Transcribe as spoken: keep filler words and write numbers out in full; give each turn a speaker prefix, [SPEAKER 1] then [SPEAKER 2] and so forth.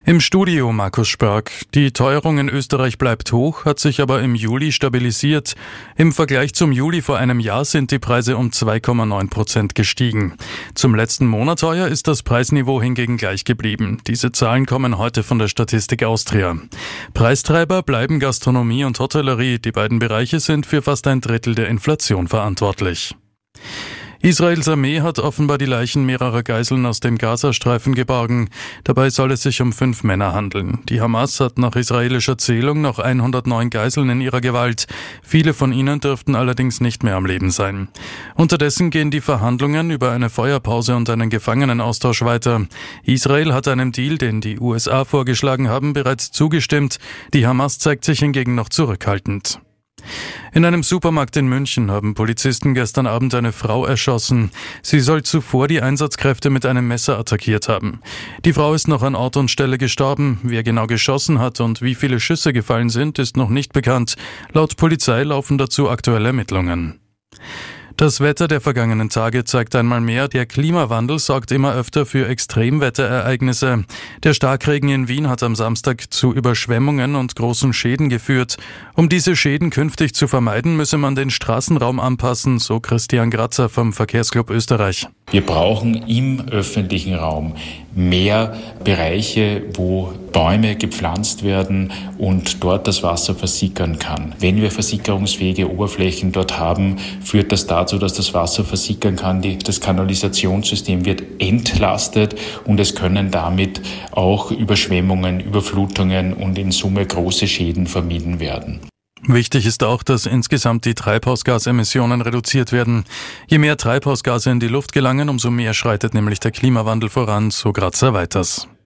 [SPEAKER 1] Im Studio Markus Spörk. Die Teuerung in Österreich bleibt hoch, hat sich aber im Juli stabilisiert. Im Vergleich zum Juli vor einem Jahr sind die Preise um zwei Komma neun Prozent gestiegen. Zum letzten Monat heuer ist das Preisniveau hingegen gleich geblieben. Diese Zahlen kommen heute von der Statistik Austria. Preistreiber bleiben Gastronomie und Hotellerie. Die beiden Bereiche sind für fast ein Drittel der Inflation verantwortlich. Israels Armee hat offenbar die Leichen mehrerer Geiseln aus dem Gazastreifen geborgen. Dabei soll es sich um fünf Männer handeln. Die Hamas hat nach israelischer Zählung noch hundertneun Geiseln in ihrer Gewalt. Viele von ihnen dürften allerdings nicht mehr am Leben sein. Unterdessen gehen die Verhandlungen über eine Feuerpause und einen Gefangenenaustausch weiter. Israel hat einem Deal, den die U S A vorgeschlagen haben, bereits zugestimmt. Die Hamas zeigt sich hingegen noch zurückhaltend. In einem Supermarkt in München haben Polizisten gestern Abend eine Frau erschossen. Sie soll zuvor die Einsatzkräfte mit einem Messer attackiert haben. Die Frau ist noch an Ort und Stelle gestorben. Wer genau geschossen hat und wie viele Schüsse gefallen sind, ist noch nicht bekannt. Laut Polizei laufen dazu aktuelle Ermittlungen. Das Wetter der vergangenen Tage zeigt einmal mehr, der Klimawandel sorgt immer öfter für Extremwetterereignisse. Der Starkregen in Wien hat am Samstag zu Überschwemmungen und großen Schäden geführt. Um diese Schäden künftig zu vermeiden, müsse man den Straßenraum anpassen, so Christian Grazer vom Verkehrsclub Österreich.
[SPEAKER 2] Wir brauchen im öffentlichen Raum mehr Bereiche, wo Bäume gepflanzt werden und dort das Wasser versickern kann. Wenn wir versickerungsfähige Oberflächen dort haben, führt das dazu, dass das Wasser versickern kann. Das Kanalisationssystem wird entlastet und es können damit auch Überschwemmungen, Überflutungen und in Summe große Schäden vermieden werden.
[SPEAKER 1] Wichtig ist auch, dass insgesamt die Treibhausgasemissionen reduziert werden. Je mehr Treibhausgase in die Luft gelangen, umso mehr schreitet nämlich der Klimawandel voran, so Grazer weiters.